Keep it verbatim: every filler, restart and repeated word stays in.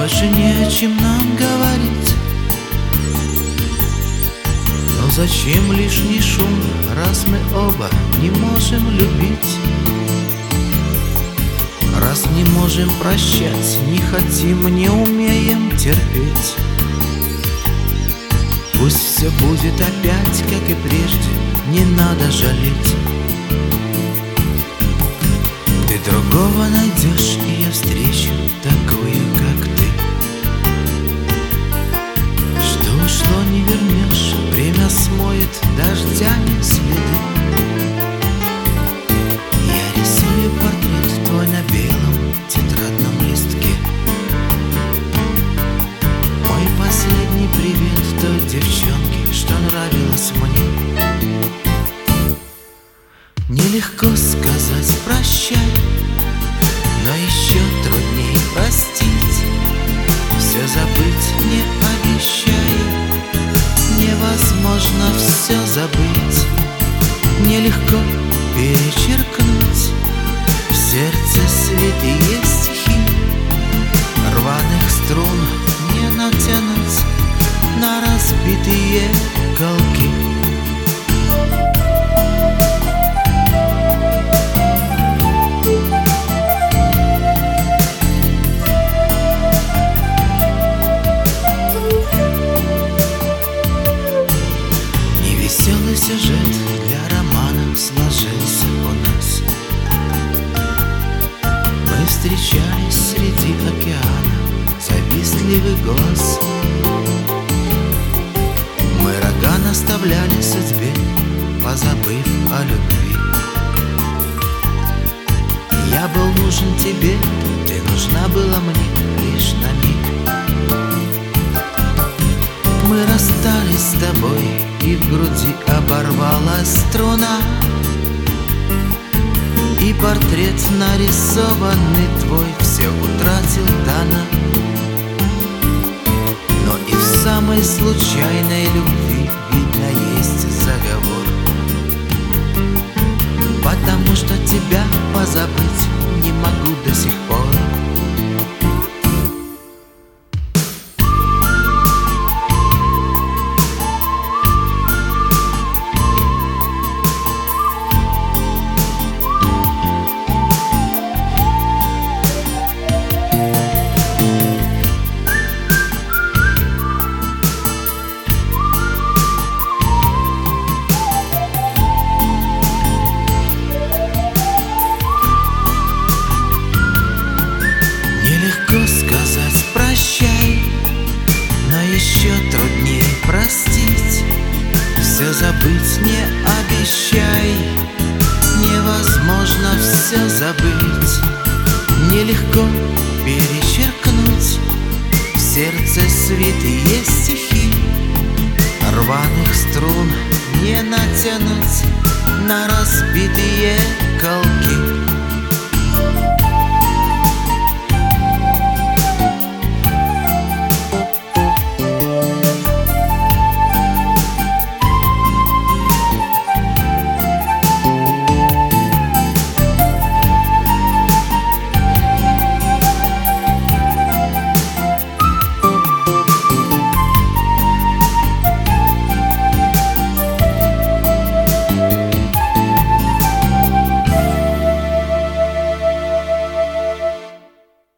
больше не о чем нам говорить. Но зачем лишний шум, раз мы оба не можем любить? Раз не можем прощать, не хотим, не умеем терпеть. Пусть все будет опять, как и прежде, не надо жалеть. Ты другого найдешь, и я встречу такую, как ты. Что ушло, не вернешь, время смоет дождями следы. Я рисую портрет твой на белом тетрадном листке. Мой последний привет той девчонке, что нравилась мне. Нелегко сказать прощай, но еще труднее простить. Все забыть не обещай, невозможно все забыть. Нелегко перечеркнуть, в сердце святые стихи. Рваных струн не натянуть на разбитые колки. Невеселый сюжет для романа сложился у нас. Мы встречались среди океана, завистливый глаз. Мы рога наставляли судьбе, позабыв о любви. Я был нужен тебе, ты нужна была мне лишь на миг. Мы расстались с тобой, и в груди оборвалась струна. И портрет, нарисованный твой, все утратил Дана. Но и в самой случайной любви, видно, есть заговор. Потому что тебя позабыть не могу до сих пор. Сказать прощай, но еще труднее простить. Все забыть не обещай, невозможно все забыть. Нелегко перечеркнуть, в сердце святые стихи. Рваных струн не натянуть на разбитые колки.